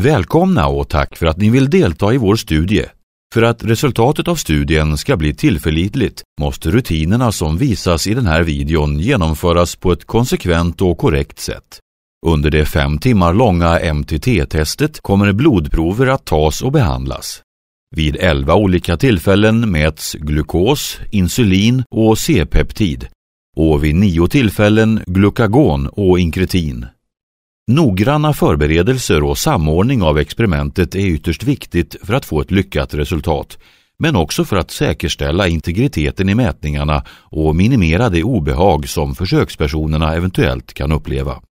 Välkomna och tack för att ni vill delta i vår studie. För att resultatet av studien ska bli tillförlitligt måste rutinerna som visas i den här videon genomföras på ett konsekvent och korrekt sätt. Under det 5 timmar långa MTT-testet kommer blodprover att tas och behandlas. Vid 11 olika tillfällen mäts glukos, insulin och C-peptid och vid 9 tillfällen glukagon och inkretin. Noggranna förberedelser och samordning av experimentet är ytterst viktigt för att få ett lyckat resultat, men också för att säkerställa integriteten i mätningarna och minimera det obehag som försökspersonerna eventuellt kan uppleva.